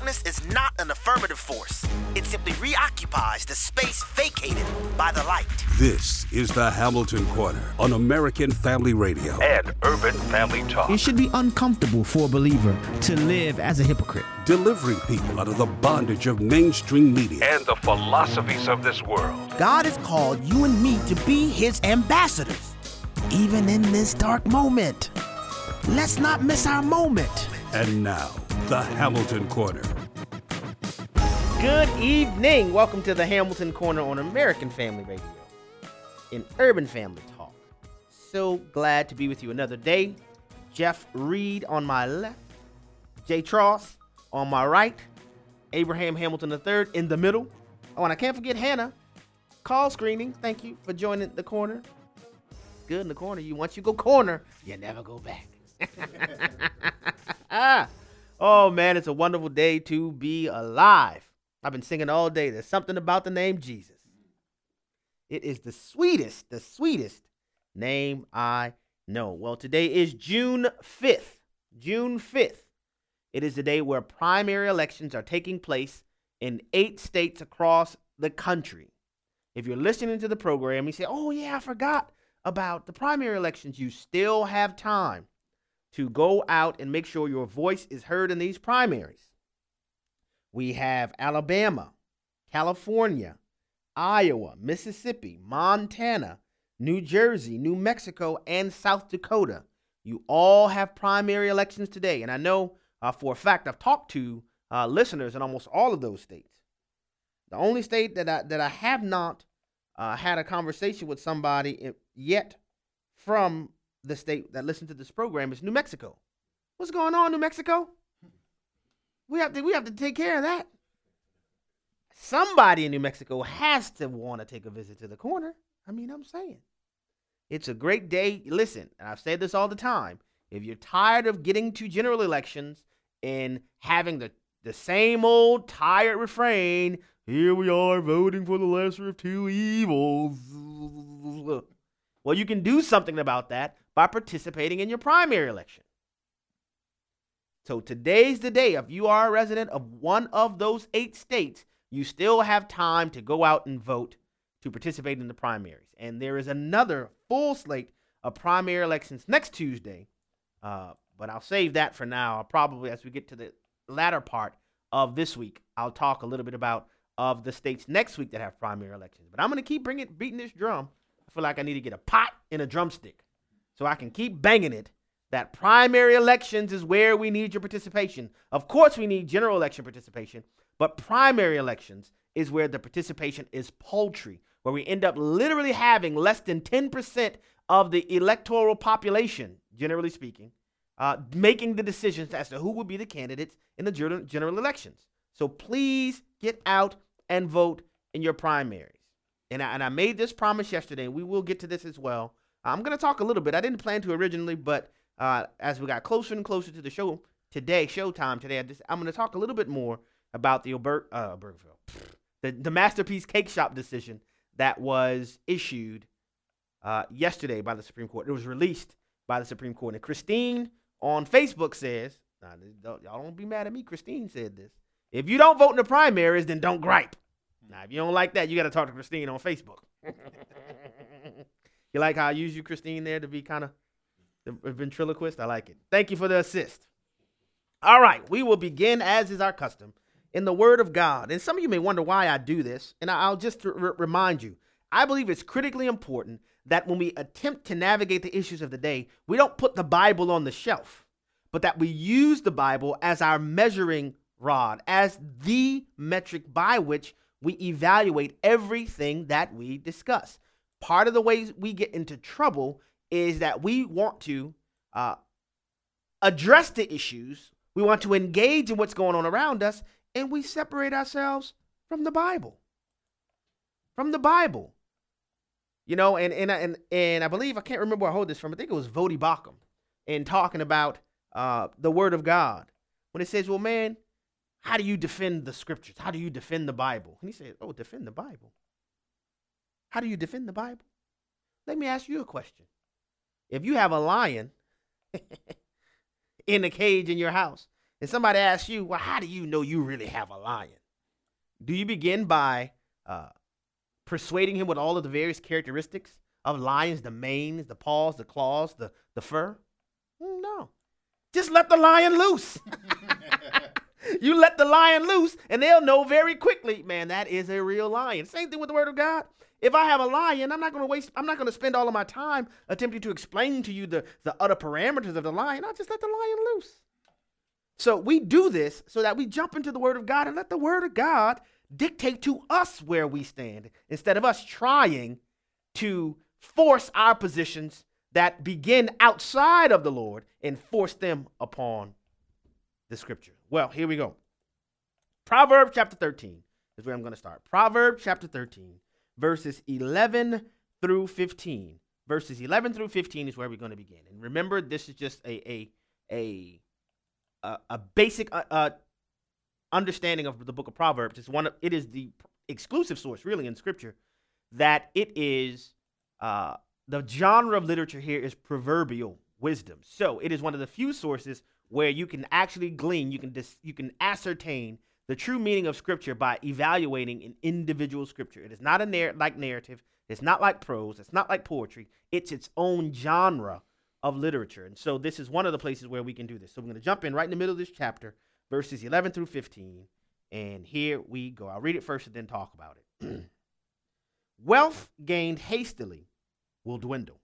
darkness is not an affirmative force. It simply reoccupies the space vacated by the light. This is the Hamilton Corner on American Family Radio and Urban Family Talk. It should be uncomfortable for a believer to live as a hypocrite. Delivering people out of the bondage of mainstream media and the philosophies of this world. God has called you and me to be his ambassadors, even in this dark moment. Let's not miss our moment. And now, the Hamilton Corner. Good evening. Welcome to the Hamilton Corner on American Family Radio in Urban Family Talk. So glad to be with you another day. Jeff Reed on my left, Jay Tross on my right, Abraham Hamilton III in the middle. Oh, and I can't forget Hannah. Call screening. Thank you for joining the corner. Good in the corner. Once you go corner, you never go back. Oh, man, it's a wonderful day to be alive. I've been singing all day. There's something about the name Jesus. It is the sweetest name I know. Well, today is June 5th. June 5th. It is the day where primary elections are taking place in 8 states across the country. If you're listening to the program, you say, oh, yeah, I forgot about the primary elections. You still have time to go out and make sure your voice is heard in these primaries. We have Alabama, California, Iowa, Mississippi, Montana, New Jersey, New Mexico, and South Dakota. You all have primary elections today. And I know for a fact I've talked to listeners in almost all of those states. The only state that I have not had a conversation with somebody yet from the state that listened to this program is New Mexico. What's going on, New Mexico? We have to take care of that. Somebody in New Mexico has to want to take a visit to the corner. I'm saying. It's a great day. Listen, and I've said this all the time. If you're tired of getting to general elections and having the same old tired refrain, here we are voting for the lesser of two evils. Well, you can do something about that by participating in your primary election. So today's the day. If you are a resident of one of those 8 states, you still have time to go out and vote to participate in the primaries. And there is another full slate of primary elections next Tuesday. But I'll save that for now. I'll probably, as we get to the latter part of this week, I'll talk a little bit about of the states next week that have primary elections. But I'm going to keep beating this drum. I feel like I need to get a pot and a drumstick so I can keep banging it that primary elections is where we need your participation. Of course, we need general election participation, but primary elections is where the participation is paltry, where we end up literally having less than 10% of the electoral population, generally speaking, making the decisions as to who will be the candidates in the general elections. So please get out and vote in your primaries. And I made this promise yesterday, and we will get to this as well. I'm going to talk a little bit. I didn't plan to originally, but as we got closer and closer to the showtime today, I'm going to talk a little bit more about the the Masterpiece Cake Shop decision that was issued yesterday by the Supreme Court. It was released by the Supreme Court. And Christine on Facebook says, y'all don't be mad at me. Christine said this. If you don't vote in the primaries, then don't gripe. Now, if you don't like that, you got to talk to Christine on Facebook. You like how I use you, Christine, there to be kind of the ventriloquist? I like it. Thank you for the assist. All right, we will begin, as is our custom, in the Word of God. And some of you may wonder why I do this, and I'll just remind you. I believe it's critically important that when we attempt to navigate the issues of the day, we don't put the Bible on the shelf, but that we use the Bible as our measuring rod, as the metric by which we evaluate everything that we discuss. Part of the ways we get into trouble is that we want to address the issues, we want to engage in what's going on around us, and we separate ourselves from the Bible. From the Bible. You know, and I believe, I can't remember where I hold this from, I think it was Vodi Bakum, in talking about the Word of God. When it says, well, man, how do you defend the scriptures? How do you defend the Bible? And he said, oh, defend the Bible. How do you defend the Bible? Let me ask you a question. If you have a lion in a cage in your house and somebody asks you, well, how do you know you really have a lion? Do you begin by persuading him with all of the various characteristics of lions, the manes, the paws, the claws, the fur? No. Just let the lion loose. You let the lion loose, and they'll know very quickly, man, that is a real lion. Same thing with the word of God. If I have a lion, I'm not going to spend all of my time attempting to explain to you the utter parameters of the lion. I'll just let the lion loose. So we do this so that we jump into the word of God and let the word of God dictate to us where we stand, instead of us trying to force our positions that begin outside of the Lord and force them upon the scripture. Well, here we go. Proverbs chapter 13 is where I'm going to start. Proverbs chapter 13, verses 11 through 15. Verses 11 through 15 is where we're going to begin. And remember, this is just a basic understanding of the book of Proverbs. It is the exclusive source, really, in scripture, that it is the genre of literature here is proverbial wisdom. So it is one of the few sources where you can actually glean, you can ascertain the true meaning of scripture by evaluating an individual scripture. It is not like narrative. It's not like prose. It's not like poetry. It's its own genre of literature. And so this is one of the places where we can do this. So we're going to jump in right in the middle of this chapter, verses 11 through 15. And here we go. I'll read it first and then talk about it. Wealth gained hastily will dwindle.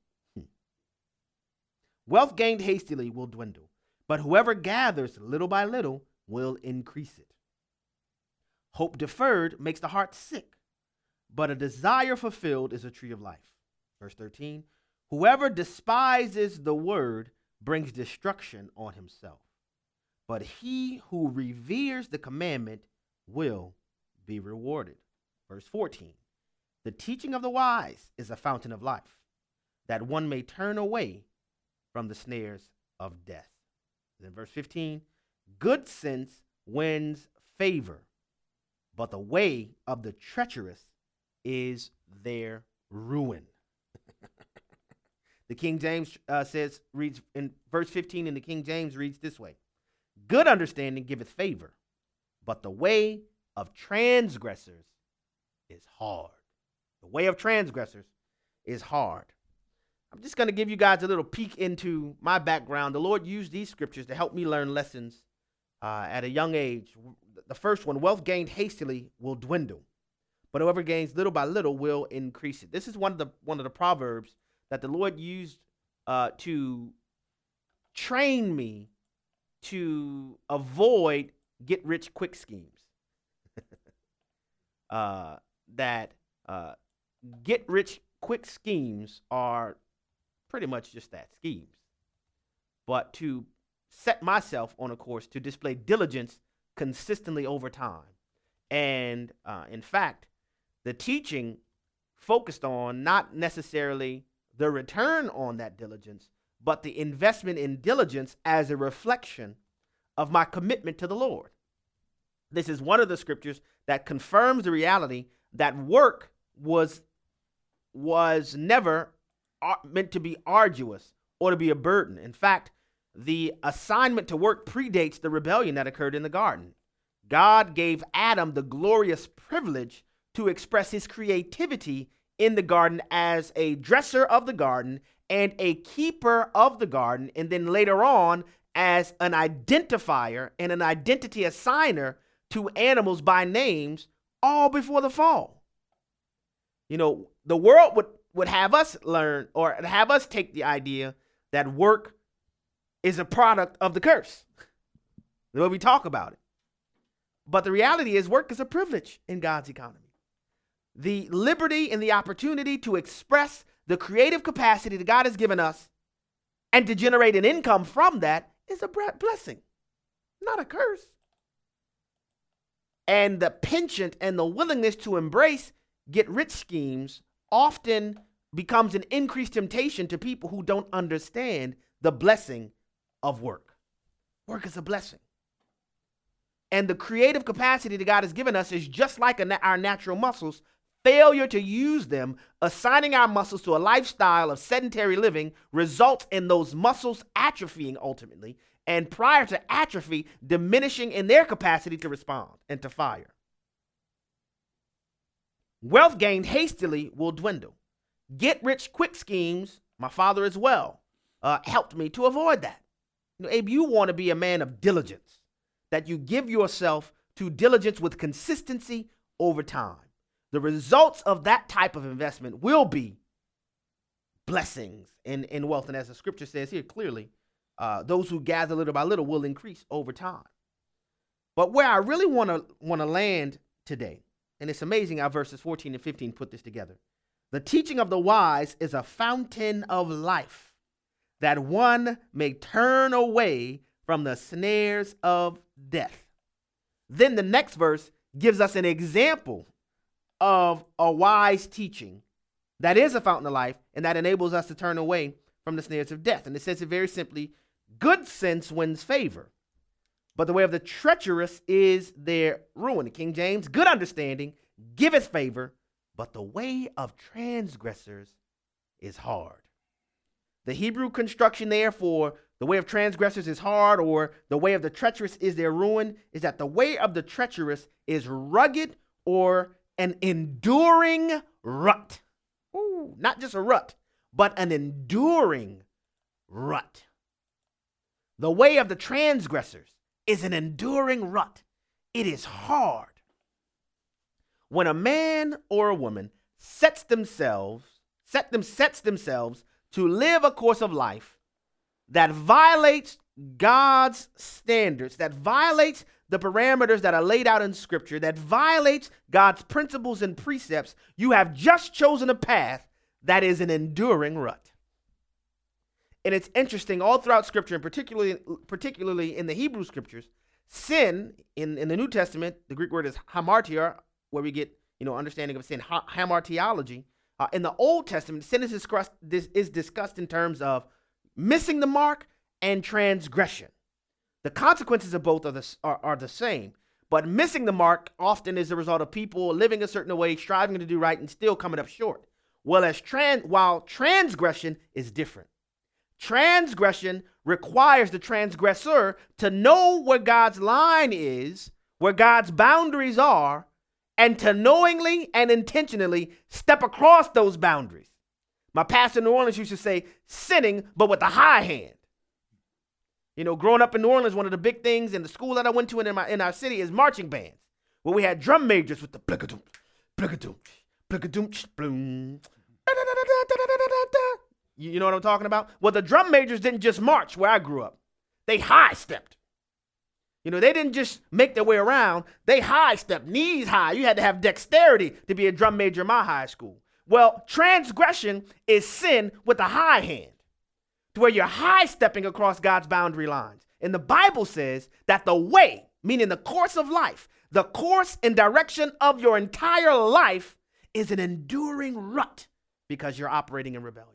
Wealth gained hastily will dwindle, but whoever gathers little by little will increase it. Hope deferred makes the heart sick, but a desire fulfilled is a tree of life. Verse 13, whoever despises the word brings destruction on himself, but he who reveres the commandment will be rewarded. Verse 14, the teaching of the wise is a fountain of life, that one may turn away from the snares of death. Then verse 15, good sense wins favor, but the way of the treacherous is their ruin. The King James reads in verse 15 in the King James reads this way, good understanding giveth favor, but the way of transgressors is hard. The way of transgressors is hard. I'm just going to give you guys a little peek into my background. The Lord used these scriptures to help me learn lessons at a young age. The first one, wealth gained hastily will dwindle, but whoever gains little by little will increase it. This is one of the proverbs that the Lord used to train me to avoid get-rich-quick schemes. Get-rich-quick schemes are pretty much just that, schemes. But to set myself on a course to display diligence consistently over time. And in fact, the teaching focused on not necessarily the return on that diligence, but the investment in diligence as a reflection of my commitment to the Lord. This is one of the scriptures that confirms the reality that work was never meant to be arduous or to be a burden. In fact, the assignment to work predates the rebellion that occurred in the garden. God gave Adam the glorious privilege to express his creativity in the garden as a dresser of the garden and a keeper of the garden, and then later on as an identifier and an identity assigner to animals by names, all before the fall. You know, the world would have us learn or have us take the idea that work is a product of the curse, the way we talk about it. But the reality is work is a privilege in God's economy. The liberty and the opportunity to express the creative capacity that God has given us and to generate an income from that is a blessing, not a curse. And the penchant and the willingness to embrace get-rich schemes often becomes an increased temptation to people who don't understand the blessing of work. Work is a blessing. And the creative capacity that God has given us is just like our natural muscles. Failure to use them, assigning our muscles to a lifestyle of sedentary living, results in those muscles atrophying ultimately and prior to atrophy, diminishing in their capacity to respond and to fire. Wealth gained hastily will dwindle. Get-rich-quick schemes, my father as well, helped me to avoid that. Abe, you want to be a man of diligence, that you give yourself to diligence with consistency over time. The results of that type of investment will be blessings in wealth. And as the scripture says here clearly, those who gather little by little will increase over time. But where I really want to land today, and it's amazing how verses 14 and 15 put this together. The teaching of the wise is a fountain of life, that one may turn away from the snares of death. Then the next verse gives us an example of a wise teaching that is a fountain of life and that enables us to turn away from the snares of death. And it says it very simply, good sense wins favor, but the way of the treacherous is their ruin. The King James, good understanding giveth favor, but the way of transgressors is hard. The Hebrew construction there for the way of transgressors is hard, or the way of the treacherous is their ruin, is that the way of the treacherous is rugged or an enduring rut. Ooh, not just a rut, but an enduring rut. The way of the transgressors is an enduring rut. It is hard. When a man or a woman sets themselves to live a course of life that violates God's standards, that violates the parameters that are laid out in Scripture, that violates God's principles and precepts, you have just chosen a path that is an enduring rut. And it's interesting, all throughout Scripture, and particularly in the Hebrew Scriptures, sin in the New Testament, the Greek word is hamartia, where we get understanding of sin, hamartiology. In the Old Testament, sin is discussed in terms of missing the mark and transgression. The consequences of both are the same, but missing the mark often is the result of people living a certain way, striving to do right, and still coming up short. While transgression is different. Transgression requires the transgressor to know where God's line is, where God's boundaries are, and to knowingly and intentionally step across those boundaries. My pastor in New Orleans used to say, sinning, but with the high hand. Growing up in New Orleans, one of the big things in the school that I went to in our city is marching bands, where we had drum majors with the plick-a-doom, plick-a-doom, plick-a-doom, bloom. You know what I'm talking about? Well, the drum majors didn't just march where I grew up. They high-stepped. They didn't just make their way around. They high-stepped, knees high. You had to have dexterity to be a drum major in my high school. Well, transgression is sin with a high hand, to where you're high-stepping across God's boundary lines. And the Bible says that the way, meaning the course of life, the course and direction of your entire life is an enduring rut because you're operating in rebellion.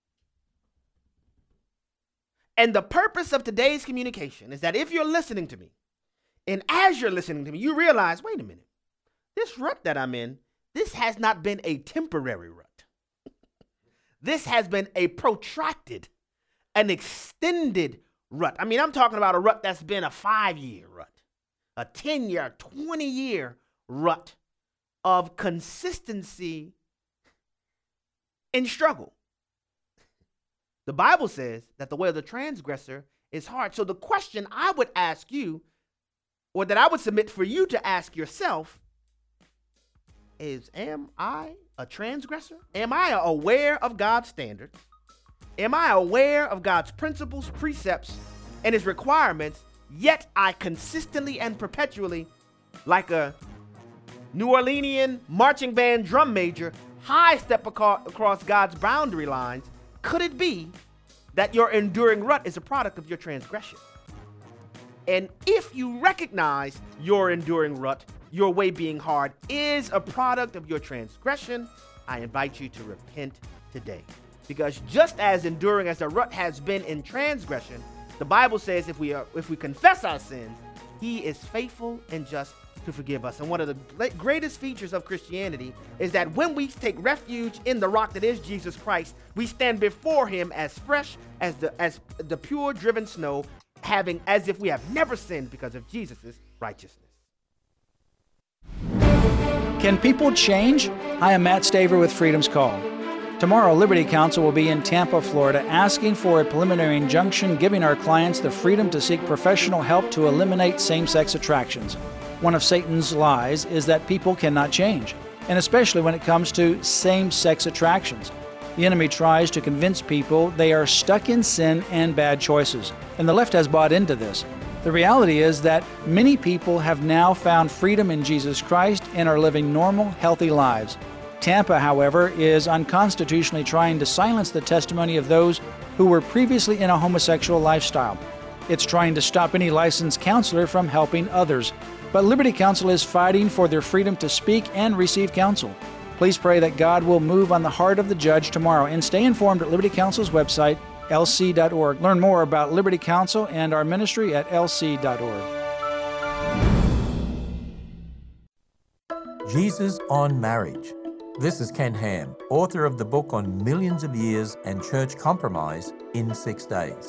And the purpose of today's communication is that if you're listening to me, and as you're listening to me, you realize, wait a minute, this rut that I'm in, this has not been a temporary rut. This has been a protracted, an extended rut. I mean, I'm talking about a rut that's been a 5-year rut, a 10-year, 20-year rut of consistency and struggle. The Bible says that the way of the transgressor is hard. So the question I would ask you, or that I would submit for you to ask yourself, is, am I a transgressor? Am I aware of God's standards? Am I aware of God's principles, precepts, and his requirements, yet I consistently and perpetually, like a New Orleanian marching band drum major, high step across God's boundary lines? Could it be that your enduring rut is a product of your transgression? And if you recognize your enduring rut, your way being hard, is a product of your transgression, I invite you to repent today. Because just as enduring as the rut has been in transgression, the Bible says if we confess our sins, he is faithful and just to forgive us. And one of the greatest features of Christianity is that when we take refuge in the rock that is Jesus Christ, we stand before him as fresh as the pure driven snow, having as if we have never sinned because of Jesus' righteousness. Can people change? Hi, I'm Matt Staver with Freedom's Call. Tomorrow, Liberty Counsel will be in Tampa, Florida, asking for a preliminary injunction giving our clients the freedom to seek professional help to eliminate same-sex attractions. One of Satan's lies is that people cannot change, and especially when it comes to same-sex attractions. The enemy tries to convince people they are stuck in sin and bad choices, and the left has bought into this. The reality is that many people have now found freedom in Jesus Christ and are living normal, healthy lives. Tampa, however, is unconstitutionally trying to silence the testimony of those who were previously in a homosexual lifestyle. It's trying to stop any licensed counselor from helping others. But Liberty Counsel is fighting for their freedom to speak and receive counsel. Please pray that God will move on the heart of the judge tomorrow, and stay informed at Liberty Counsel's website, lc.org. Learn more about Liberty Counsel and our ministry at lc.org. Jesus on Marriage. This is Ken Ham, author of the book on millions of years and church compromise in 6 days.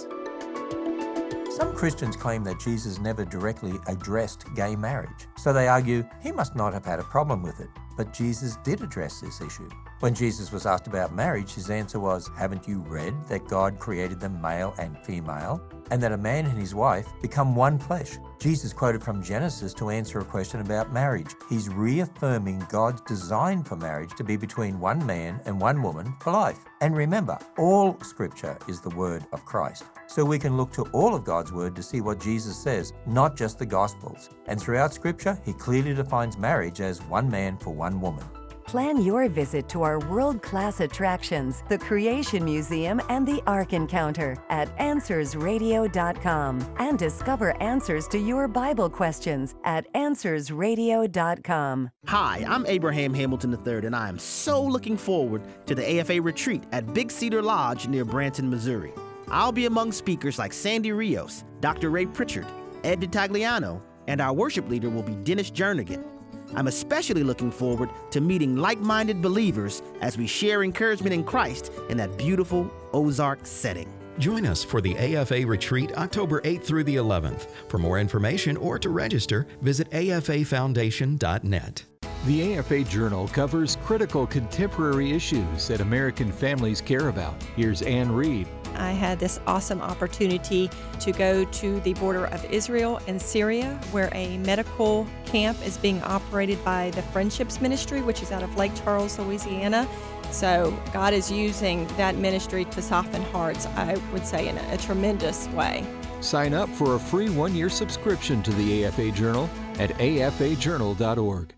Some Christians claim that Jesus never directly addressed gay marriage, so they argue he must not have had a problem with it. But Jesus did address this issue. When Jesus was asked about marriage, his answer was, "Haven't you read that God created them male and female, and that a man and his wife become one flesh?" Jesus quoted from Genesis to answer a question about marriage. He's reaffirming God's design for marriage to be between one man and one woman for life. And remember, all Scripture is the word of Christ. So we can look to all of God's word to see what Jesus says, not just the Gospels. And throughout Scripture, he clearly defines marriage as one man for one woman. Plan your visit to our world-class attractions, the Creation Museum and the Ark Encounter at AnswersRadio.com, and discover answers to your Bible questions at AnswersRadio.com. Hi, I'm Abraham Hamilton III, and I am so looking forward to the AFA retreat at Big Cedar Lodge near Branson, Missouri. I'll be among speakers like Sandy Rios, Dr. Ray Pritchard, Ed DiTagliano, and our worship leader will be Dennis Jernigan. I'm especially looking forward to meeting like-minded believers as we share encouragement in Christ in that beautiful Ozark setting. Join us for the AFA Retreat October 8th through the 11th. For more information or to register, visit afafoundation.net. The AFA Journal covers critical contemporary issues that American families care about. Here's Ann Reed. I had this awesome opportunity to go to the border of Israel and Syria, where a medical camp is being operated by the Friendships Ministry, which is out of Lake Charles, Louisiana. So God is using that ministry to soften hearts, I would say, in a tremendous way. Sign up for a free one-year subscription to the AFA Journal at afajournal.org.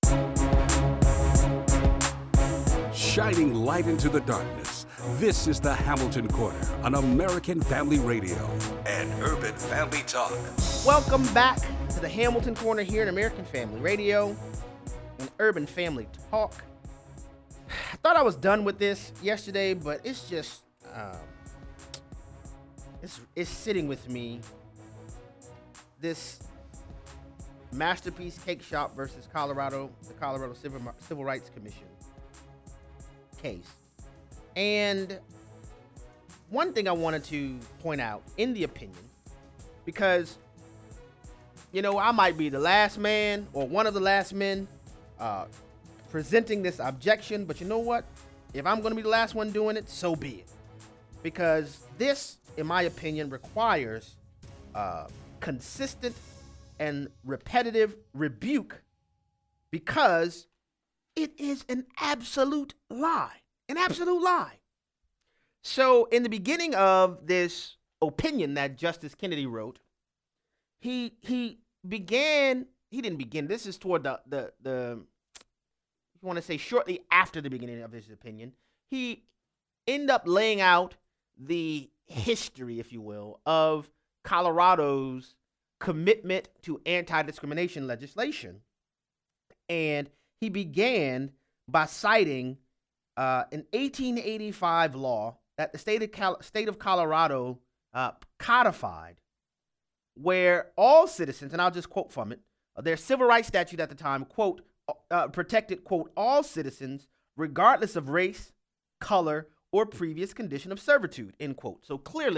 Shining light into the darkness. This is the Hamilton Corner on American Family Radio and Urban Family Talk. Welcome back to the Hamilton Corner here at American Family Radio and Urban Family Talk. I thought I was done with this yesterday, but it's just it's sitting with me. This Masterpiece Cake Shop versus the Colorado Civil Rights Commission case. And one thing I wanted to point out in the opinion, because, you know, I might be the last man or one of the last men presenting this objection, but you know what? If I'm going to be the last one doing it, so be it. Because this, in my opinion, requires consistent and repetitive rebuke, because it is an absolute lie. An absolute lie. So in the beginning of this opinion that Justice Kennedy wrote, he didn't begin. This is toward the you want to say shortly after the beginning of his opinion. He ended up laying out the history, if you will, of Colorado's commitment to anti-discrimination legislation. And he began by citing an 1885 law that the state of Colorado codified, where all citizens, and I'll just quote from it, their civil rights statute at the time, quote, protected, quote, all citizens regardless of race, color, or previous condition of servitude, end quote. So clearly,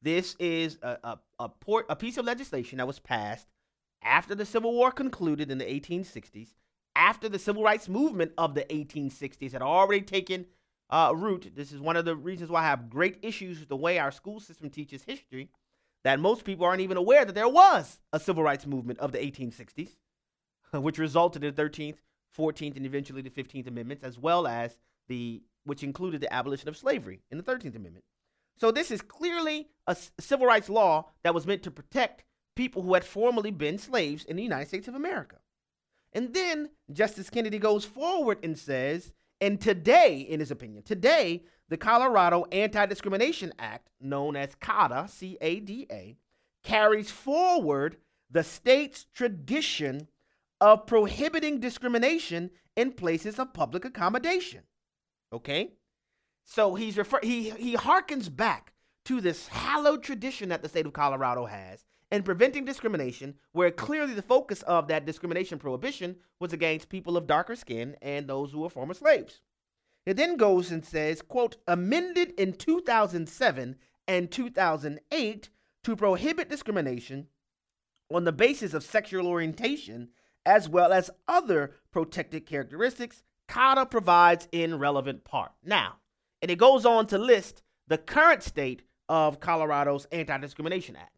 This is a piece of legislation that was passed after the Civil War concluded in the 1860s, after the civil rights movement of the 1860s had already taken root. This is one of the reasons why I have great issues with the way our school system teaches history, that most people aren't even aware that there was a civil rights movement of the 1860s, which resulted in the 13th, 14th, and eventually the 15th Amendments, as well as which included the abolition of slavery in the 13th Amendment. So this is clearly a civil rights law that was meant to protect people who had formerly been slaves in the United States of America. And then Justice Kennedy goes forward and says, and today, in his opinion, today, the Colorado Anti-Discrimination Act, known as CADA, C-A-D-A, carries forward the state's tradition of prohibiting discrimination in places of public accommodation. Okay? So he harkens back to this hallowed tradition that the state of Colorado has in preventing discrimination, where clearly the focus of that discrimination prohibition was against people of darker skin and those who were former slaves. It then goes and says, quote, amended in 2007 and 2008 to prohibit discrimination on the basis of sexual orientation as well as other protected characteristics, CADA provides in relevant part. Now, and it goes on to list the current state of Colorado's Anti-Discrimination Act.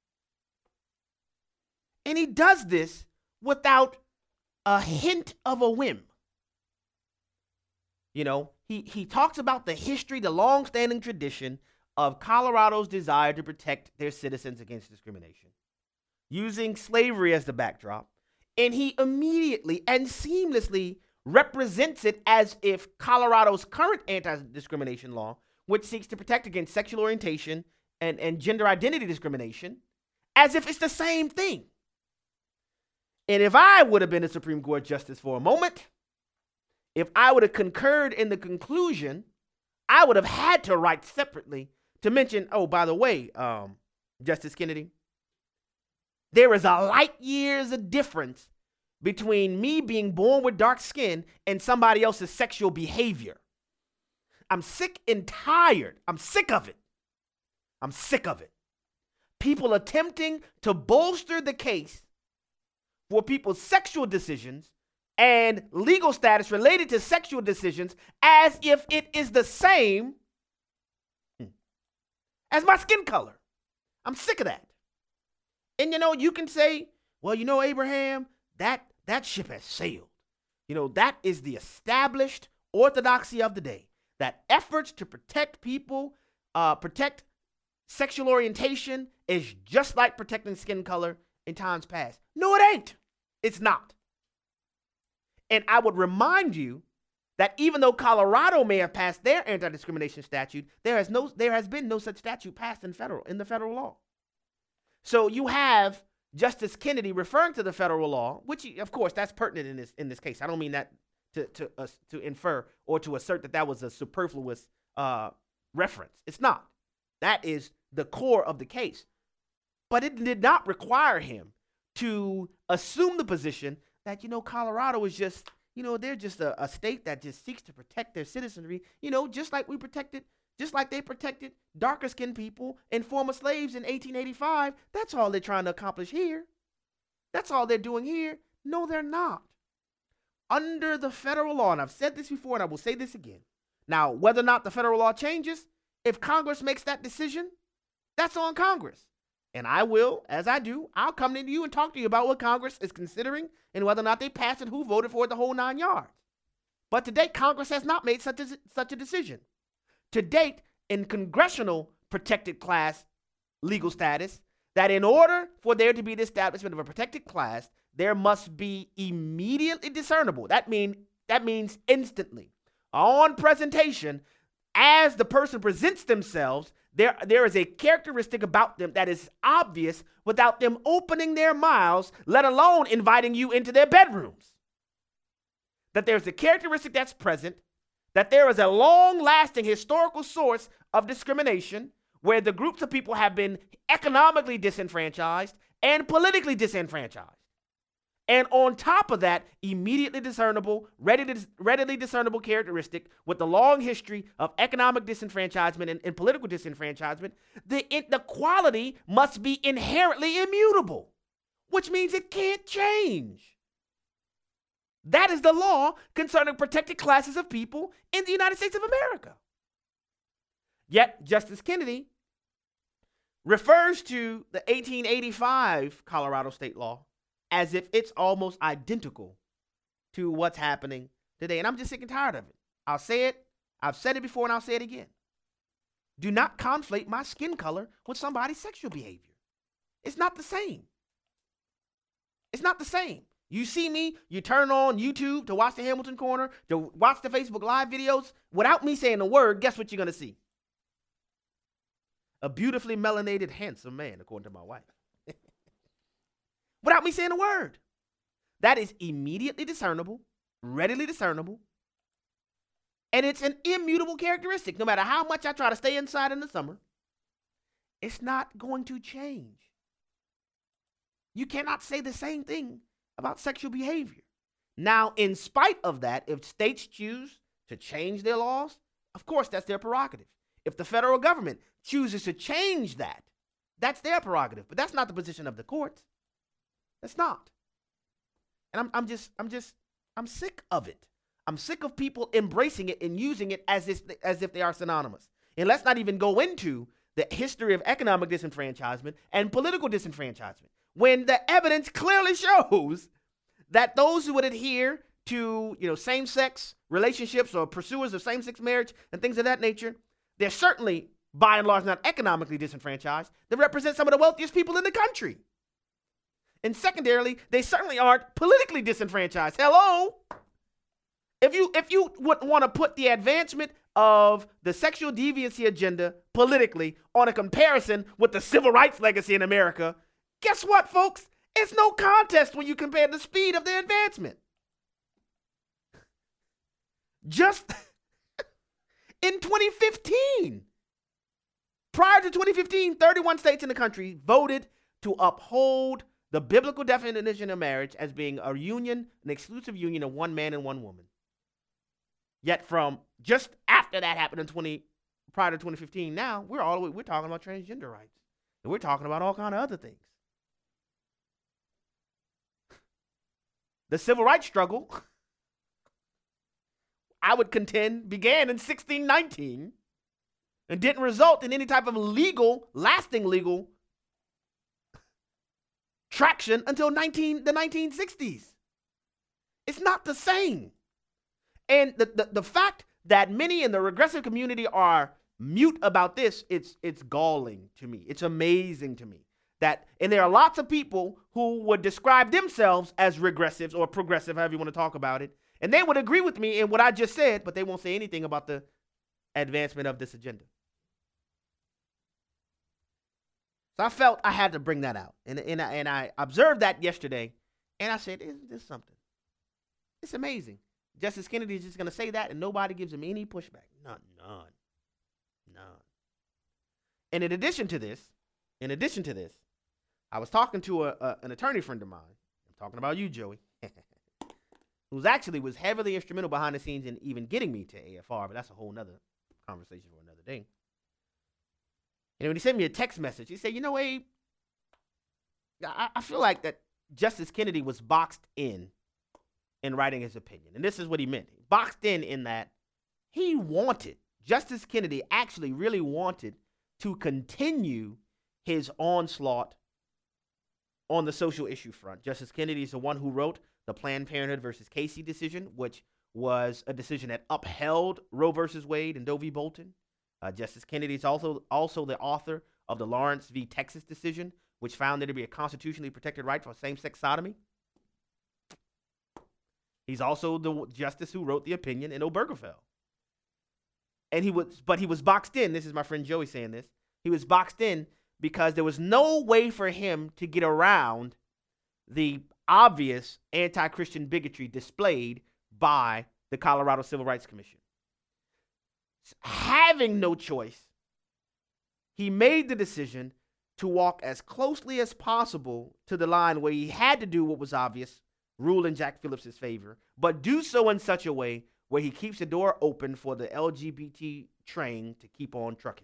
And he does this without a hint of a whim. You know, he talks about the history, the long-standing tradition of Colorado's desire to protect their citizens against discrimination, using slavery as the backdrop, and he immediately and seamlessly represents it as if Colorado's current anti-discrimination law, which seeks to protect against sexual orientation and gender identity discrimination, as if it's the same thing. And if I would have been a Supreme Court justice for a moment, if I would have concurred in the conclusion, I would have had to write separately to mention, oh, by the way, Justice Kennedy, there is a light years of difference between me being born with dark skin and somebody else's sexual behavior. I'm sick and tired. I'm sick of it. I'm sick of it. People attempting to bolster the case for people's sexual decisions and legal status related to sexual decisions as if it is the same as my skin color. I'm sick of that. And, you know, you can say, well, you know, Abraham, that ship has sailed. You know, that is the established orthodoxy of the day, that efforts to protect people, protect sexual orientation is just like protecting skin color in times past. No, it ain't. It's not. And I would remind you that even though Colorado may have passed their anti-discrimination statute, there has been no such statute passed in the federal law. So you have Justice Kennedy referring to the federal law, which, of course, that's pertinent in this case. I don't mean that to infer or to assert that was a superfluous reference. It's not. That is the core of the case. But it did not require him to assume the position that, you know, Colorado is just, you know, they're just a state that just seeks to protect their citizenry, you know, just like they protected darker skinned people and former slaves in 1885. That's all they're trying to accomplish here. That's all they're doing here. No, they're not. Under the federal law, and I've said this before and I will say this again. Now, whether or not the federal law changes, if Congress makes that decision, that's on Congress. And I will, as I do, I'll come to you and talk to you about what Congress is considering and whether or not they passed it, who voted for it, the whole 9 yards. But to date, Congress has not made such a decision. To date, in congressional protected class legal status, that in order for there to be the establishment of a protected class, there must be immediately discernible. That means instantly. On presentation, as the person presents themselves, there is a characteristic about them that is obvious without them opening their mouths, let alone inviting you into their bedrooms. That there's a characteristic that's present, that there is a long-lasting historical source of discrimination where the groups of people have been economically disenfranchised and politically disenfranchised. And on top of that, immediately discernible, readily discernible characteristic with the long history of economic disenfranchisement and political disenfranchisement, the quality must be inherently immutable, which means it can't change. That is the law concerning protected classes of people in the United States of America. Yet Justice Kennedy refers to the 1885 Colorado state law as if it's almost identical to what's happening today. And I'm just sick and tired of it. I'll say it. I've said it before and I'll say it again. Do not conflate my skin color with somebody's sexual behavior. It's not the same. It's not the same. You see me, you turn on YouTube to watch the Hamilton Corner, to watch the Facebook Live videos. Without me saying a word, guess what you're going to see? A beautifully melanated, handsome man, according to my wife. Without me saying a word. That is immediately discernible, readily discernible, and it's an immutable characteristic. No matter how much I try to stay inside in the summer, it's not going to change. You cannot say the same thing about sexual behavior. Now, in spite of that, if states choose to change their laws, of course, that's their prerogative. If the federal government chooses to change that, that's their prerogative. But that's not the position of the courts. That's not. And I'm sick of it. I'm sick of people embracing it and using it as if they are synonymous. And let's not even go into the history of economic disenfranchisement and political disenfranchisement, when the evidence clearly shows that those who would adhere to, same-sex relationships or pursuers of same-sex marriage and things of that nature, they're certainly, by and large, not economically disenfranchised. They represent some of the wealthiest people in the country. And secondarily, they certainly aren't politically disenfranchised. Hello? If you would want to put the advancement of the sexual deviancy agenda politically on a comparison with the civil rights legacy in America, guess what, folks? It's no contest when you compare the speed of the advancement. Just in 2015, prior to 2015, 31 states in the country voted to uphold the biblical definition of marriage as being a union, an exclusive union of one man and one woman. Yet from just after that happened prior to 2015, now we're talking about transgender rights. And we're talking about all kind of other things. The civil rights struggle, I would contend, began in 1619 and didn't result in any type of lasting legal traction until the 1960s. It's not the same. And the fact that many in the regressive community are mute about this, it's galling to me. It's amazing to me. And there are lots of people who would describe themselves as regressives or progressive, however you want to talk about it, and they would agree with me in what I just said, but they won't say anything about the advancement of this agenda. So I felt I had to bring that out, and I observed that yesterday, and I said, isn't this something? It's amazing. Justice Kennedy is just going to say that, and nobody gives him any pushback. None. And in addition to this, I was talking to an attorney friend of mine. I'm talking about you, Joey, who's actually was heavily instrumental behind the scenes in even getting me to AFR, but that's a whole nother conversation for another day. And when he sent me a text message, he said, Abe, I feel like that Justice Kennedy was boxed in writing his opinion. And this is what he meant. Boxed in that Justice Kennedy actually really wanted to continue his onslaught on the social issue front. Justice Kennedy is the one who wrote the Planned Parenthood versus Casey decision, which was a decision that upheld Roe versus Wade and Doe v. Bolton. Justice Kennedy is also the author of the Lawrence v. Texas decision, which found there to be a constitutionally protected right for same-sex sodomy. He's also the justice who wrote the opinion in Obergefell. And he was boxed in. This is my friend Joey saying this. He was boxed in because there was no way for him to get around the obvious anti-Christian bigotry displayed by the Colorado Civil Rights Commission. Having no choice, he made the decision to walk as closely as possible to the line where he had to do what was obvious, rule in Jack Phillips' favor, but do so in such a way where he keeps the door open for the LGBT train to keep on trucking.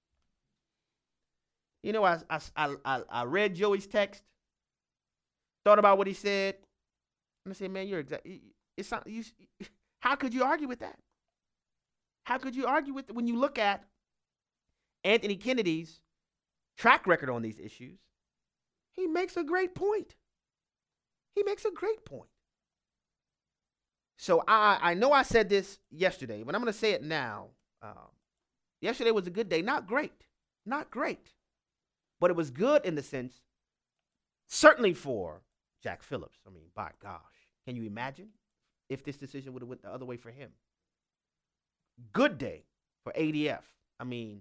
You know, I read Joey's text, thought about what he said, and I said, man, it's not, how could you argue with that? How could you argue with it when you look at Anthony Kennedy's track record on these issues? He makes a great point. So I know I said this yesterday, but I'm going to say it now. Yesterday was a good day. Not great. But it was good in the sense, certainly for Jack Phillips. I mean, by gosh, can you imagine if this decision would have went the other way for him? Good day for ADF. I mean,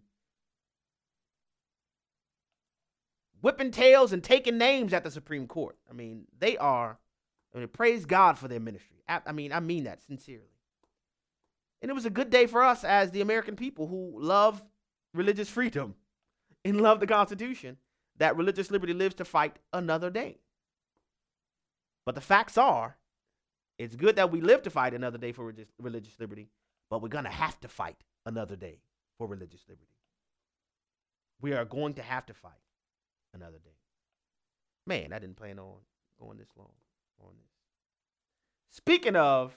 whipping tails and taking names at the Supreme Court. I mean, praise God for their ministry. I mean that sincerely. And it was a good day for us as the American people who love religious freedom and love the Constitution, that religious liberty lives to fight another day. But the facts are, it's good that we live to fight another day for religious liberty, but we're going to have to fight another day for religious liberty. We are going to have to fight another day. Man, I didn't plan on going this long on this. Speaking of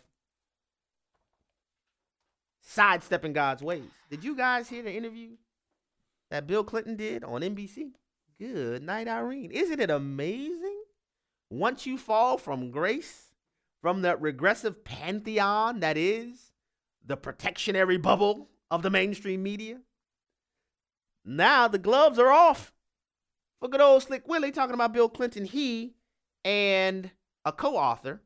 sidestepping God's ways, did you guys hear the interview that Bill Clinton did on NBC? Good night, Irene. Isn't it amazing? Once you fall from grace, from that regressive pantheon that is the protectionary bubble of the mainstream media, now the gloves are off for good old Slick Willie. Talking about Bill Clinton, he and a co-author,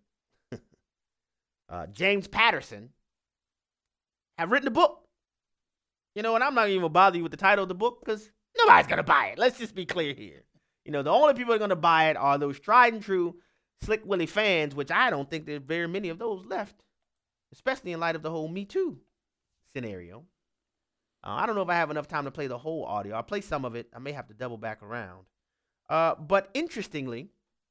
James Patterson, have written a book. You know, and I'm not even going to bother you with the title of the book because nobody's going to buy it. Let's just be clear here. You know, the only people that are going to buy it are those tried and true Slick Willie fans, which I don't think there's very many of those left, especially in light of the whole Me Too scenario. I don't know if I have enough time to play the whole audio. I'll play some of it. I may have to double back around. But interestingly,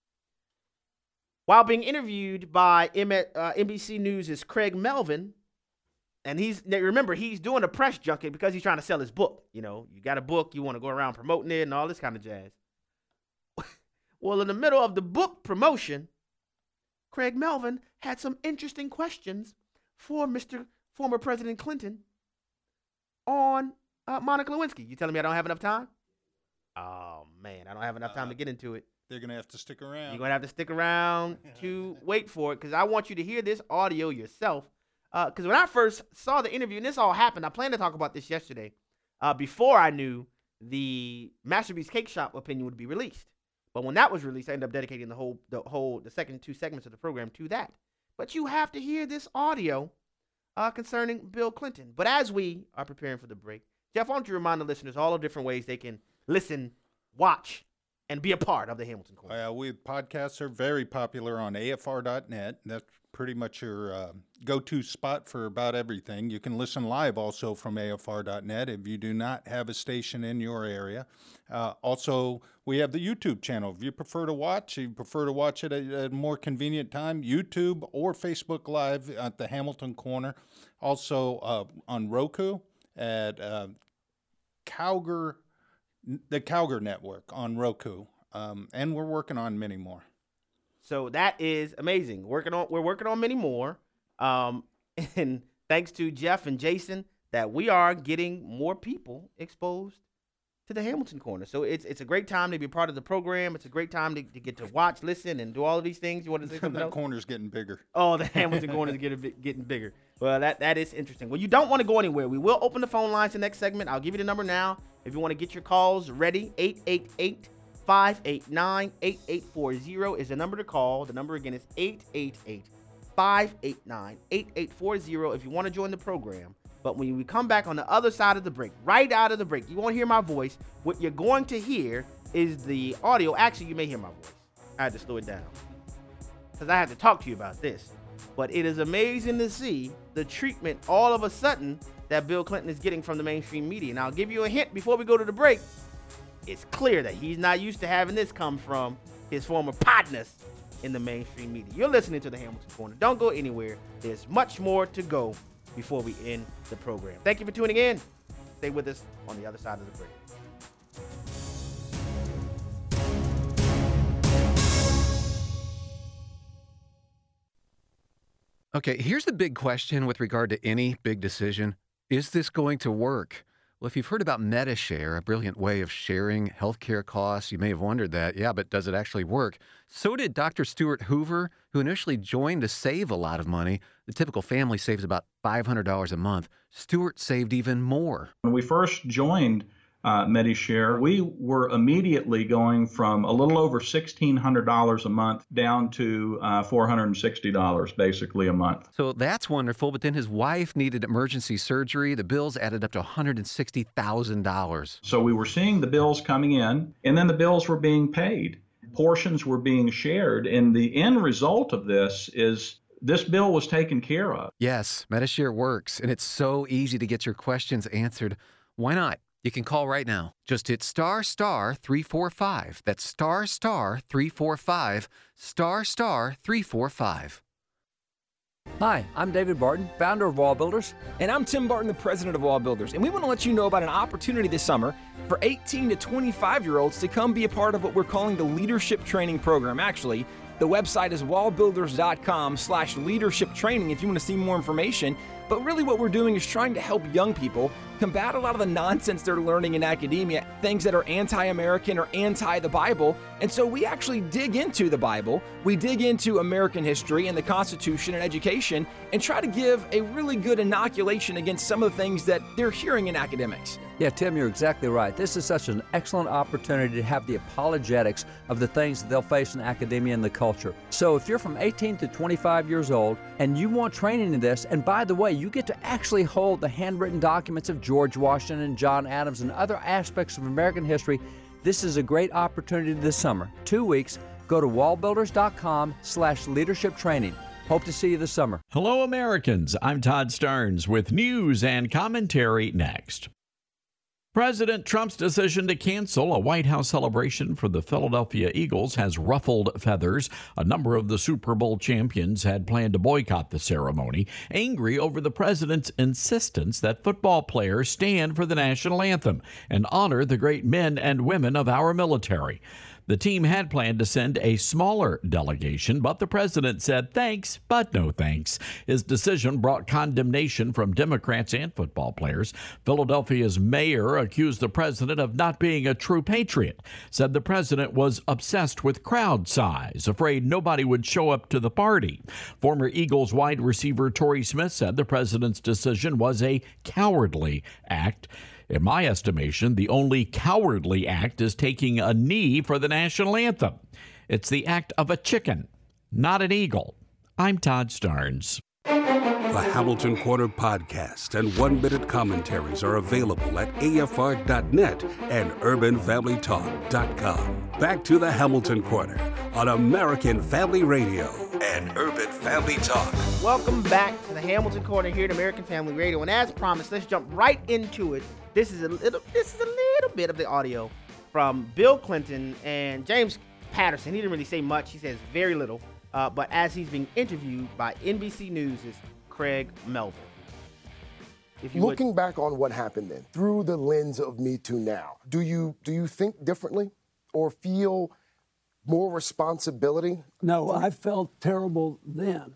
while being interviewed by NBC News' Craig Melvin, and he's doing a press junket because he's trying to sell his book. You know, you got a book, you want to go around promoting it and all this kind of jazz. Well, in the middle of the book promotion, Craig Melvin had some interesting questions for former President Clinton on Monica Lewinsky. You telling me I don't have enough time? Oh, man, I don't have enough time to get into it. They're going to have to stick around. You're going to have to stick around to wait for it because I want you to hear this audio yourself. Because when I first saw the interview, and this all happened, I planned to talk about this yesterday, before I knew the Masterpiece Cake Shop opinion would be released. But when that was released, I ended up dedicating the second two segments of the program to that. But you have to hear this audio concerning Bill Clinton. But as we are preparing for the break, Jeff, why don't you remind the listeners all the different ways they can listen, watch, and be a part of the Hamilton Corner? Podcasts are very popular on AFR.net. That's pretty much your go-to spot for about everything. You can listen live also from AFR.net if you do not have a station in your area. Also, we have the YouTube channel. If you prefer to watch it at a more convenient time, YouTube or Facebook Live at the Hamilton Corner. Also on Roku at the Cowger Network on Roku. And we're working on many more. So that is amazing. We're working on many more. And thanks to Jeff and Jason that we are getting more people exposed to the Hamilton Corner. So it's a great time to be a part of the program. It's a great time to get to watch, listen, and do all of these things. You want to say something else? The corner's getting bigger. Oh, the Hamilton Corner is getting bigger. Well, that is interesting. Well, you don't want to go anywhere. We will open the phone lines the next segment. I'll give you the number now. If you want to get your calls ready, 888-589-8840 is the number to call. The number again is 888-589-8840 if you want to join the program. But when we come back on the other side of the break, right out of the break, you won't hear my voice. What you're going to hear is the audio. Actually, you may hear my voice. I had to slow it down because I had to talk to you about this. But it is amazing to see the treatment all of a sudden that Bill Clinton is getting from the mainstream media. And I'll give you a hint before we go to the break. It's clear that he's not used to having this come from his former partners in the mainstream media. You're listening to the Hamilton Corner. Don't go anywhere. There's much more to go before we end the program. Thank you for tuning in. Stay with us on the other side of the break. Okay, here's the big question with regard to any big decision. Is this going to work? Well, if you've heard about MediShare, a brilliant way of sharing healthcare costs, you may have wondered that. Yeah, but does it actually work? So did Dr. Stuart Hoover, who initially joined to save a lot of money. The typical family saves about $500 a month. Stuart saved even more. When we first joined MediShare, we were immediately going from a little over $1,600 a month down to $460 basically a month. So that's wonderful, but then his wife needed emergency surgery. The bills added up to $160,000. So we were seeing the bills coming in, and then the bills were being paid. Portions were being shared, and the end result of this is this bill was taken care of. Yes, MediShare works, and it's so easy to get your questions answered. Why not? You can call right now. Just hit *345. That's *345, *345. Hi, I'm David Barton, founder of Wall Builders. And I'm Tim Barton, the president of Wall Builders. And we want to let you know about an opportunity this summer for 18 to 25-year-olds to come be a part of what we're calling the Leadership Training Program. Actually, the website is wallbuilders.com/leadership training if you want to see more information. But really what we're doing is trying to help young people combat a lot of the nonsense they're learning in academia, things that are anti-American or anti the Bible. And so we actually dig into the Bible, we dig into American history and the Constitution and education, and try to give a really good inoculation against some of the things that they're hearing in academics. Yeah, Tim, you're exactly right. This is such an excellent opportunity to have the apologetics of the things that they'll face in academia and the culture. So if you're from 18 to 25 years old and you want training in this, and by the way, you get to actually hold the handwritten documents of George Washington and John Adams and other aspects of American history, this is a great opportunity this summer. 2 weeks, go to wallbuilders.com/leadership training. Hope to see you this summer. Hello, Americans. I'm Todd Starnes with news and commentary next. President Trump's decision to cancel a White House celebration for the Philadelphia Eagles has ruffled feathers. A number of the Super Bowl champions had planned to boycott the ceremony, angry over the president's insistence that football players stand for the national anthem and honor the great men and women of our military. The team had planned to send a smaller delegation, but the president said thanks, but no thanks. His decision brought condemnation from Democrats and football players. Philadelphia's mayor accused the president of not being a true patriot, said the president was obsessed with crowd size, afraid nobody would show up to the party. Former Eagles wide receiver Torrey Smith said the president's decision was a cowardly act. In my estimation, the only cowardly act is taking a knee for the national anthem. It's the act of a chicken, not an eagle. I'm Todd Starnes. The Hamilton Corner podcast and one-minute commentaries are available at AFR.net and UrbanFamilyTalk.com. Back to the Hamilton Corner on American Family Radio and Urban Family Talk. Welcome back to the Hamilton Corner here at American Family Radio. And as promised, let's jump right into it. This is a little bit of the audio from Bill Clinton and James Patterson. He didn't really say much. He says very little. But as he's being interviewed by NBC News' Craig Melvin. Looking back on what happened then, through the lens of Me Too now, do you think differently or feel more responsibility? No, I felt terrible then,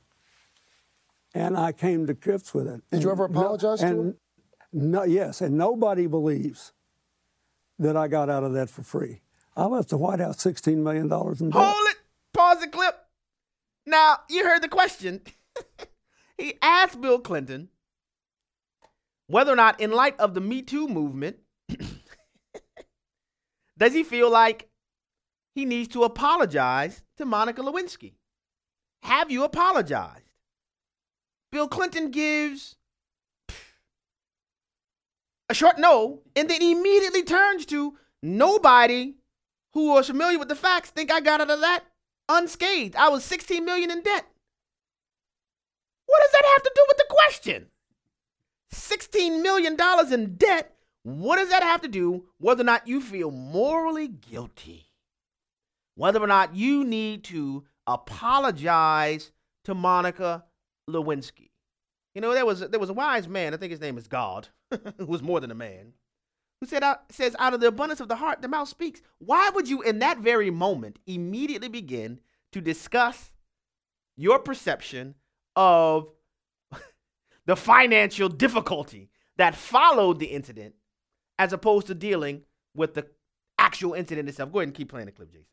and I came to grips with it. Did you ever apologize to him? No, yes, and nobody believes that I got out of that for free. I left the White House $16 million in debt. Hold it! Pause the clip. Now, you heard the question. He asked Bill Clinton whether or not, in light of the Me Too movement, does he feel like he needs to apologize to Monica Lewinsky? Have you apologized? Bill Clinton gives a short no, and then immediately turns to nobody who was familiar with the facts think I got out of that unscathed. I was $16 million in debt. What does that have to do with the question? $16 million in debt. What does that have to do whether or not you feel morally guilty? Whether or not you need to apologize to Monica Lewinsky. You know, there was a wise man, I think his name is God, who was more than a man, who says, out of the abundance of the heart, the mouth speaks. Why would you, in that very moment, immediately begin to discuss your perception of the financial difficulty that followed the incident, as opposed to dealing with the actual incident itself? Go ahead and keep playing the clip, Jason.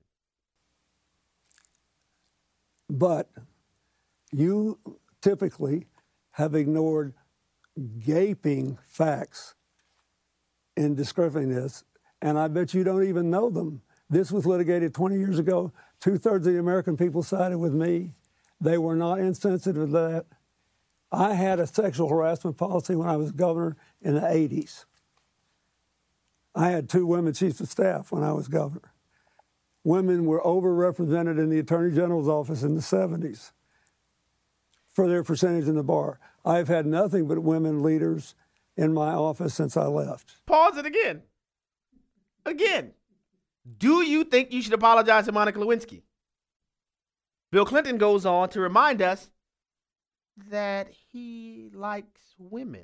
But you typically have ignored gaping facts in describing this, and I bet you don't even know them. This was litigated 20 years ago. 2/3 of the American people sided with me. They were not insensitive to that. I had a sexual harassment policy when I was governor in the 80s. I had 2 women chiefs of staff when I was governor. Women were overrepresented in the Attorney General's office in the 70s for their percentage in the bar. I've had nothing but women leaders in my office since I left. Pause it again. Again. Do you think you should apologize to Monica Lewinsky? Bill Clinton goes on to remind us that he likes women.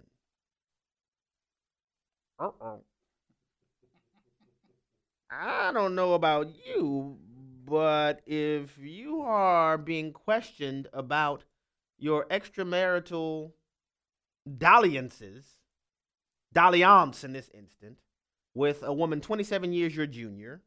I don't know about you, but if you are being questioned about your extramarital dalliance in this instant, with a woman 27 years your junior,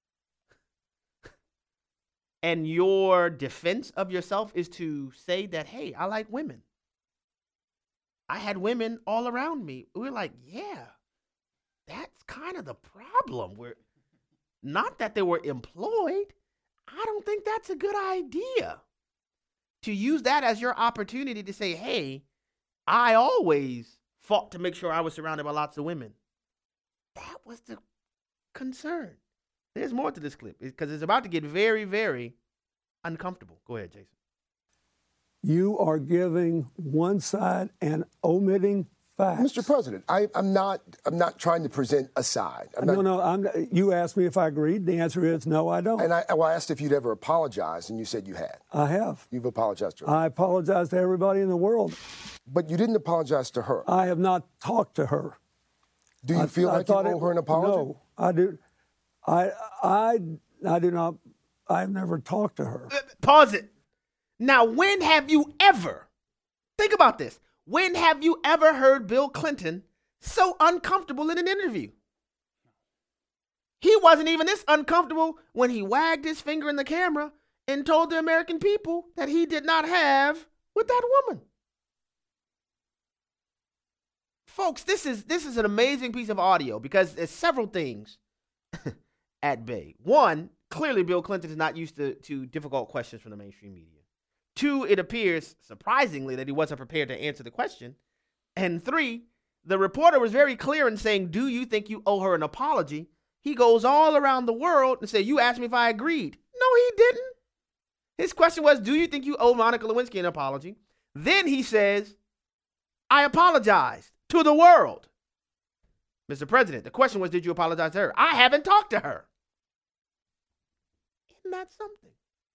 and your defense of yourself is to say that, hey, I like women. I had women all around me. We're like, yeah, that's kind of the problem. Not that they were employed. I don't think that's a good idea. To use that as your opportunity to say, hey, I always fought to make sure I was surrounded by lots of women. That was the concern. There's more to this clip because it's about to get very, very uncomfortable. Go ahead, Jason. You are giving one side and omitting facts. Mr. President, I'm not trying to present a side. You asked me if I agreed. The answer is no, I don't. And I asked if you'd ever apologized, and you said you had. I have. You've apologized to her. I apologize to everybody in the world. But you didn't apologize to her. I have not talked to her. Do you feel like you owe her an apology? No, I do. I do not. I've never talked to her. Pause it. Now, when have you ever, think about this, when have you ever heard Bill Clinton so uncomfortable in an interview? He wasn't even this uncomfortable when he wagged his finger in the camera and told the American people that he did not have with that woman. Folks, this is an amazing piece of audio because there's several things at bay. One, clearly Bill Clinton is not used to difficult questions from the mainstream media. 2, it appears, surprisingly, that he wasn't prepared to answer the question. And 3, the reporter was very clear in saying, do you think you owe her an apology? He goes all around the world and said, you asked me if I agreed. No, he didn't. His question was, do you think you owe Monica Lewinsky an apology? Then he says, I apologized to the world. Mr. President, the question was, did you apologize to her? I haven't talked to her. Isn't that something?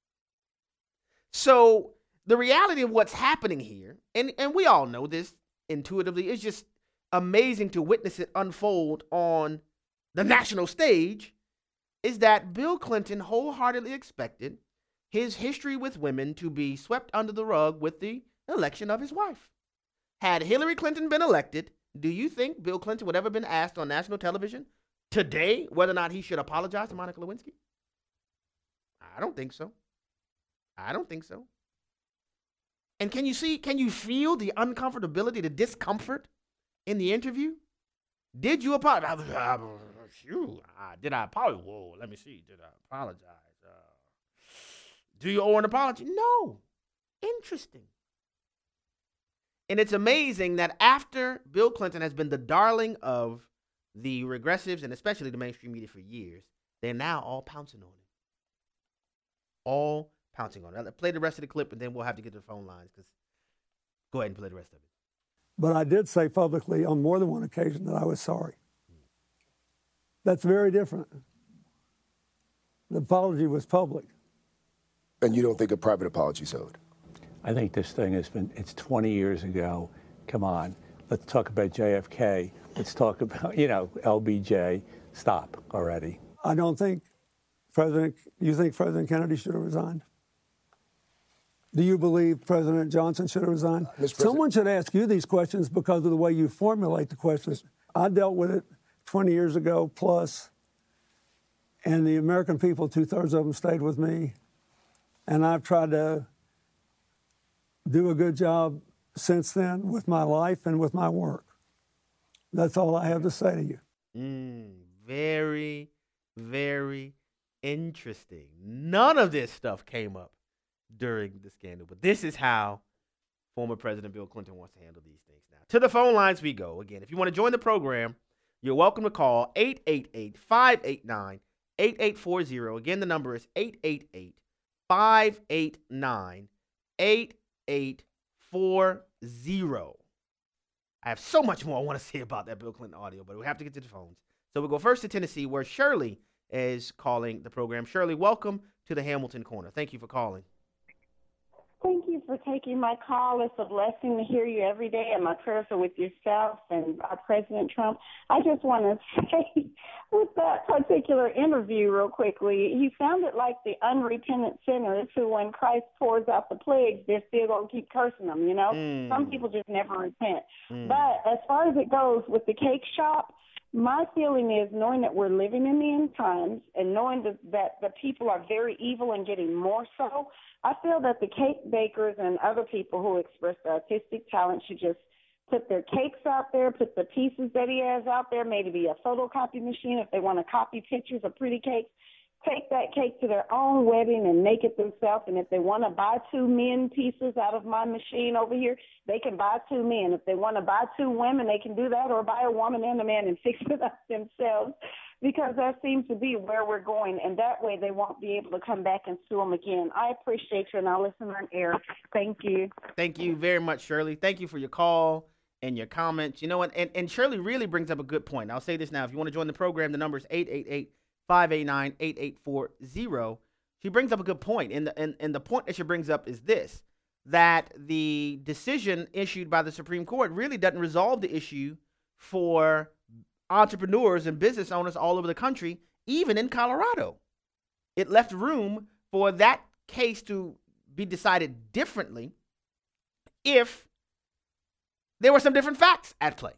So the reality of what's happening here, and we all know this intuitively, it's just amazing to witness it unfold on the national stage, is that Bill Clinton wholeheartedly expected his history with women to be swept under the rug with the election of his wife. Had Hillary Clinton been elected, do you think Bill Clinton would ever been asked on national television today whether or not he should apologize to Monica Lewinsky? I don't think so. I don't think so. And can you feel the uncomfortability, the discomfort in the interview? Did you apologize? Did I apologize? Whoa, let me see. Did I apologize? Do you owe an apology? No. Interesting. And it's amazing that after Bill Clinton has been the darling of the regressives and especially the mainstream media for years, they're now all pouncing on him. All pouncing on it. I'll play the rest of the clip and then we'll have to get to the phone lines. Go ahead and play the rest of it. But I did say publicly on more than one occasion that I was sorry. That's very different. The apology was public. And you don't think a private apology is owed? I think this thing it's 20 years ago. Come on, let's talk about JFK. Let's talk about, LBJ. Stop already. I don't think you think President Kennedy should have resigned? Do you believe President Johnson should have resigned? Someone should ask you these questions because of the way you formulate the questions. I dealt with it 20 years ago plus, and the American people, 2/3 of them stayed with me. And I've tried to do a good job since then with my life and with my work. That's all I have to say to you. Very, very interesting. None of this stuff came up during the scandal, but this is how former President Bill Clinton wants to handle these things now. To the phone lines we go. Again, if you want to join the program, you're welcome to call 888-589-8840. Again, the number is 888-589-8840. I have so much more I want to say about that Bill Clinton audio, but we have to get to the phones. So we'll go first to Tennessee, where Shirley is calling the program. Shirley, welcome to the Hamilton Corner. Thank you for calling. Thank you for taking my call. It's a blessing to hear you every day, and my prayers are with yourself and our President Trump. I just want to say, with that particular interview real quickly, he sounded like the unrepentant sinners who, when Christ pours out the plagues, they're still going to keep cursing them, Some people just never repent. But as far as it goes with the cake shop, my feeling is, knowing that we're living in the end times and knowing that the people are very evil and getting more so, I feel that the cake bakers and other people who express artistic talent should just put their cakes out there, put the pieces that he has out there, maybe be a photocopy machine if they want to copy pictures of pretty cakes. Take that cake to their own wedding and make it themselves. And if they want to buy 2 men pieces out of my machine over here, they can buy 2 men. If they want to buy 2 women, they can do that, or buy a woman and a man and fix it up themselves, because that seems to be where we're going. And that way they won't be able to come back and sue them again. I appreciate you, and I'll listen on air. Thank you. Thank you very much, Shirley. Thank you for your call and your comments. And Shirley really brings up a good point. I'll say this now. If you want to join the program, the number is 888-589-8840. She brings up a good point. And the point that she brings up is this, that the decision issued by the Supreme Court really doesn't resolve the issue for entrepreneurs and business owners all over the country, even in Colorado. It left room for that case to be decided differently if there were some different facts at play.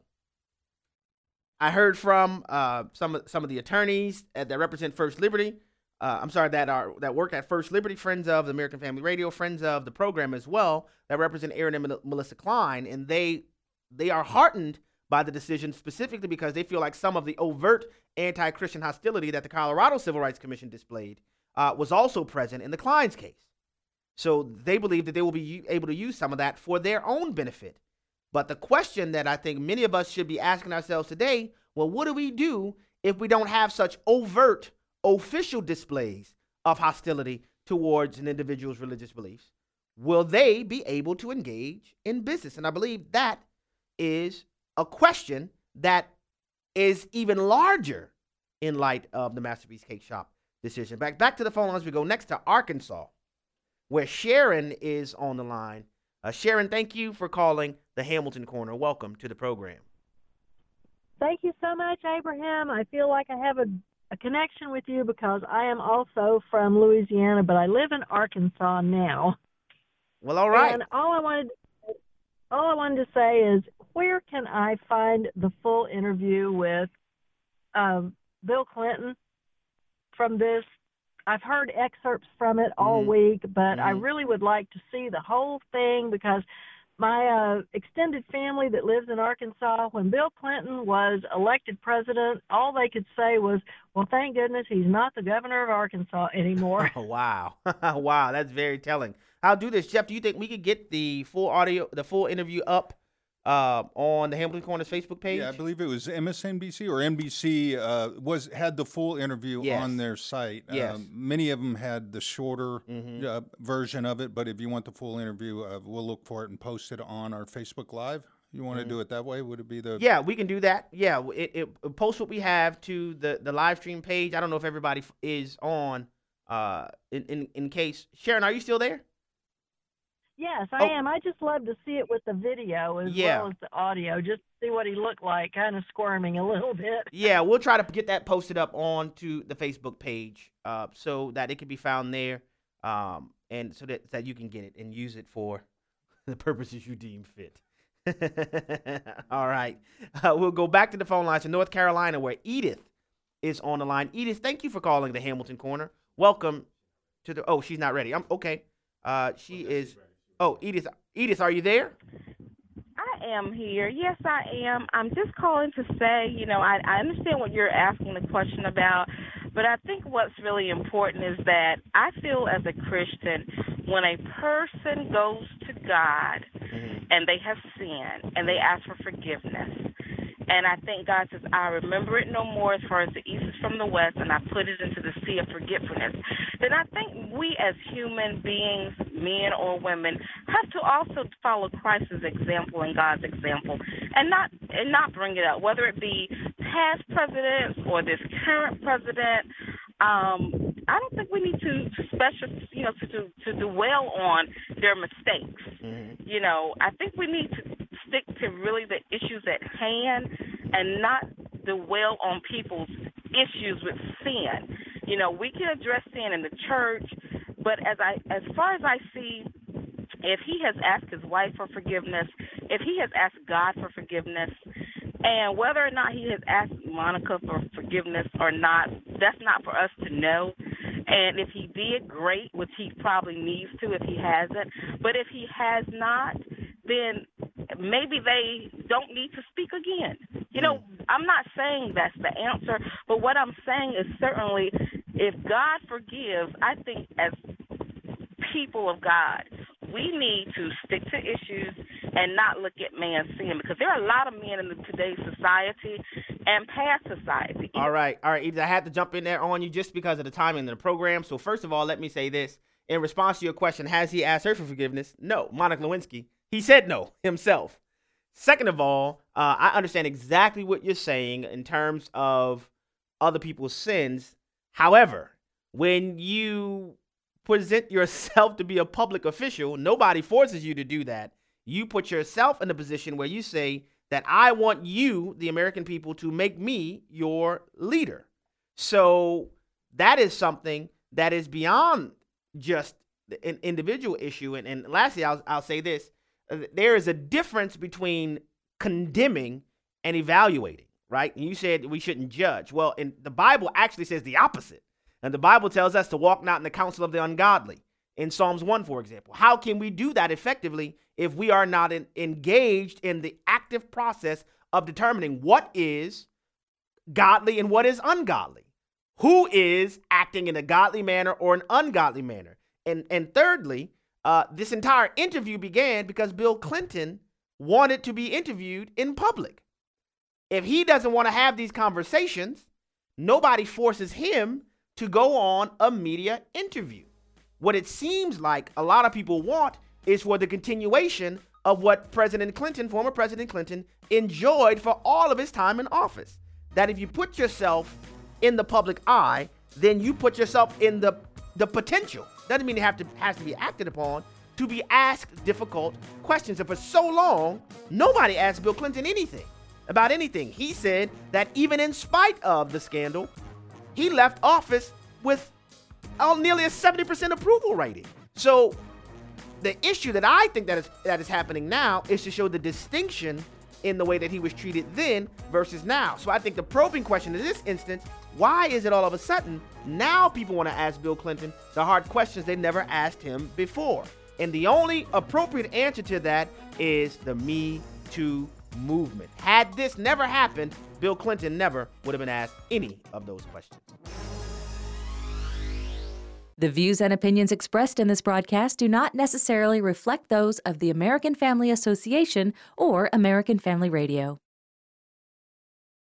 I heard from some of the attorneys that represent First Liberty. That work at First Liberty, friends of the American Family Radio, friends of the program as well, that represent Aaron and Melissa Klein, and they are heartened by the decision, specifically because they feel like some of the overt anti-Christian hostility that the Colorado Civil Rights Commission displayed was also present in the Klein's case. So they believe that they will be able to use some of that for their own benefit. But the question that I think many of us should be asking ourselves today, well, what do we do if we don't have such overt official displays of hostility towards an individual's religious beliefs? Will they be able to engage in business? And I believe that is a question that is even larger in light of the Masterpiece Cake Shop decision. Back to the phone lines we go. Next to Arkansas, where Sharon is on the line. Sharon, thank you for calling the Hamilton Corner. Welcome to the program. Thank you so much, Abraham. I feel like I have a connection with you because I am also from Louisiana, but I live in Arkansas now. Well, all right. And all I wanted to say is, where can I find the full interview with Bill Clinton from this? I've heard excerpts from it all week, but I really would like to see the whole thing, because my extended family that lives in Arkansas, when Bill Clinton was elected president, all they could say was, well, thank goodness he's not the governor of Arkansas anymore. Oh, wow. Wow, that's very telling. I'll do this. Jeff, do you think we could get the full audio, the full interview up on the Hamilton Corner's Facebook page? Yeah, I believe it was MSNBC or NBC had the full interview on their site. Yes. Many of them had the shorter version of it, but if you want the full interview, we'll look for it and post it on our Facebook Live. You want to do it that way? Would it be the... Yeah, we can do that. Yeah, it post what we have to the live stream page. I don't know if everybody is on in case. Sharon, are you still there? Yes, I am. I just love to see it with the video as well as the audio, just to see what he looked like, kind of squirming a little bit. Yeah, we'll try to get that posted up onto the Facebook page so that it can be found there, and so that you can get it and use it for the purposes you deem fit. All right. We'll go back to the phone lines in North Carolina where Edith is on the line. Edith, thank you for calling the Hamilton Corner. Welcome to the – oh, she's not ready. Okay. She is – oh, Edith, are you there? I am here. Yes, I am. I'm just calling to say, I understand what you're asking the question about, but I think what's really important is that I feel as a Christian, when a person goes to God and they have sinned and they ask for forgiveness, and I think God says, I remember it no more as far as the east is from the west, and I put it into the sea of forgetfulness, then I think we as human beings, men or women, have to also follow Christ's example and God's example and not bring it up, whether it be past presidents or this current president. I don't think we need to dwell on their mistakes. I think we need to stick to really the issues at hand and not dwell on people's issues with sin. We can address sin in the church, but as far as I see, if he has asked his wife for forgiveness, if he has asked God for forgiveness, and whether or not he has asked Monica for forgiveness or not, that's not for us to know. And if he did, great, which he probably needs to if he hasn't. But if he has not, then maybe they don't need to speak again. I'm not saying that's the answer, but what I'm saying is certainly if God forgives, I think as people of God, we need to stick to issues and not look at man's sin, because there are a lot of men in today's society and past society. All right, Edith, I had to jump in there on you just because of the timing of the program. So first of all, let me say this. In response to your question, has he asked her for forgiveness? No. Monica Lewinsky, he said no himself. Second of all, I understand exactly what you're saying in terms of other people's sins. However, when you present yourself to be a public official, nobody forces you to do that. You put yourself in a position where you say that I want you, the American people, to make me your leader. So that is something that is beyond just an individual issue. And lastly, I'll say this. There is a difference between condemning and evaluating, right? You said we shouldn't judge. Well, in the Bible actually says the opposite. And the Bible tells us to walk not in the counsel of the ungodly. In Psalms 1, for example. How can we do that effectively if we are not engaged in the active process of determining what is godly and what is ungodly? Who is acting in a godly manner or an ungodly manner? And thirdly, this entire interview began because Bill Clinton wanted to be interviewed in public. If he doesn't want to have these conversations, nobody forces him to go on a media interview. What it seems like a lot of people want is for the continuation of what former President Clinton, enjoyed for all of his time in office. That if you put yourself in the public eye, then you put yourself in the potential. Doesn't mean it has to be acted upon, to be asked difficult questions. And for so long, nobody asked Bill Clinton anything about anything. He said that even in spite of the scandal, he left office with nearly a 70% approval rating. So the issue that I think that is happening now is to show the distinction in the way that he was treated then versus now. So I think the probing question in this instance, why is it all of a sudden now people want to ask Bill Clinton the hard questions they never asked him before? And the only appropriate answer to that is the Me Too movement. Had this never happened, Bill Clinton never would have been asked any of those questions. The views and opinions expressed in this broadcast do not necessarily reflect those of the American Family Association or American Family Radio.